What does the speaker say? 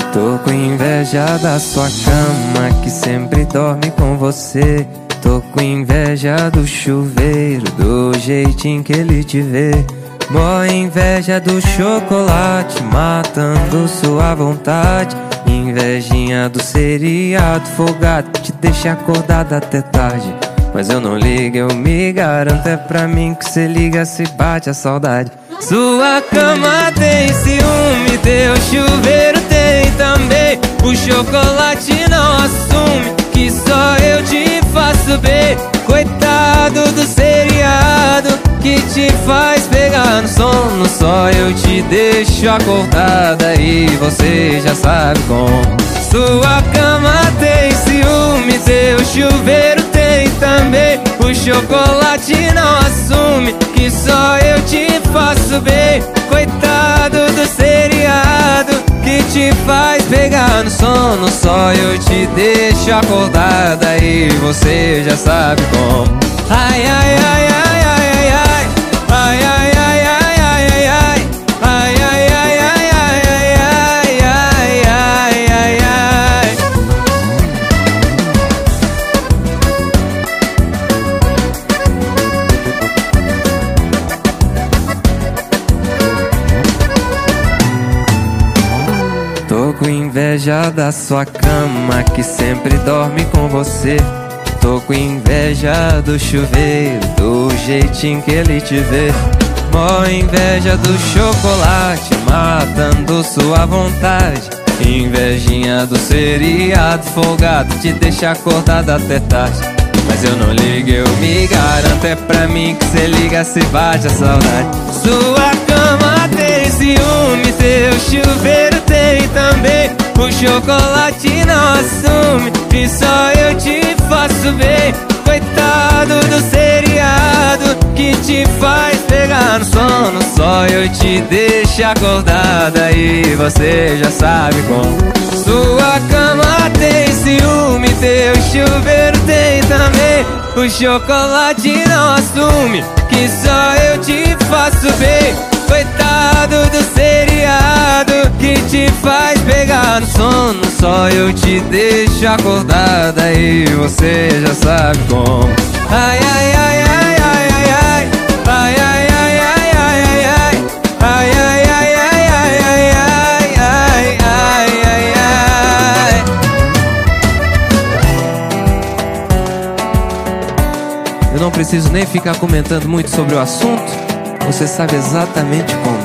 Tô com inveja da sua cama que sempre dorme com você. Tô com inveja do chuveiro, do jeitinho que ele te vê. Mó inveja do chocolate, matando sua vontade. Invejinha do seriado folgado, te deixa acordado até tarde. Mas eu não ligo, eu me garanto, é pra mim que cê liga se bate a saudade. Sua cama tem ciúme, teu chuveiro tem também. O chocolate não assume que só eu te faço bem. Coitado do seriado que te faz pegar no sono. Só eu te deixo acordada e você já sabe como. Sua cama tem ciúme, teu chuveiro tem também. O chocolate não assume que só eu te faço bem. Coitado do seriado que te faz pegar no sono. Só eu te deixo acordada e você já sabe como. Ai, ai, ai, ai, ai, ai, ai. Ai, ai, ai, ai, ai, ai, ai. Ai, ai, ai, ai, ai, ai, ai, ai, ai, ai. Tô com inveja da sua cama que sempre dorme com você. Tô com inveja do chuveiro, do jeitinho que ele te vê. Mó inveja do chocolate, matando sua vontade. Invejinha do seriado folgado, te deixa acordado até tarde. Mas eu não ligo, eu me garanto, é pra mim que cê liga se bate a saudade. Sua cama tem ciúme, teu chuveiro tem também. O chocolate não assume que só eu te faço bem. Coitado do seriado que te faz pegar no sono. Só eu te deixo acordada e você já sabe como. Sua cama tem ciúme, teu chuveiro tem também. O chocolate não assume que só eu te faço bem. Coitado do seriado que te faz pegar no sono. Só eu te deixo acordada e você já sabe como. Ai, ai, ai, ai, ai, ai, ai. Ai, ai, ai, ai, ai, ai, ai. Ai, ai, ai, ai, ai, ai, ai, ai, ai, ai. Eu não preciso nem ficar comentando muito sobre o assunto. Você sabe exatamente como.